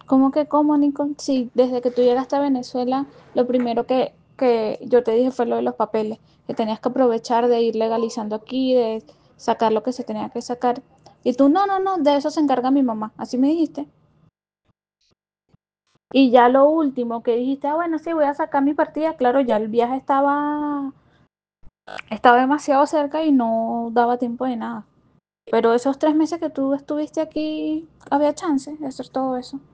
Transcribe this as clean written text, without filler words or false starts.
¿Cómo que cómo, Nico? Sí, desde que tú llegaste a Venezuela, lo primero que yo te dije fue lo de los papeles, que tenías que aprovechar de ir legalizando aquí, de sacar lo que se tenía que sacar. Y tú, no, no, no, de eso se encarga mi mamá, así me dijiste. Y ya lo último que dijiste, ah, bueno, sí, voy a sacar mi partida, claro, ya el viaje estaba demasiado cerca y no daba tiempo de nada. Pero esos 3 meses que tú estuviste aquí, había chance de hacer todo eso.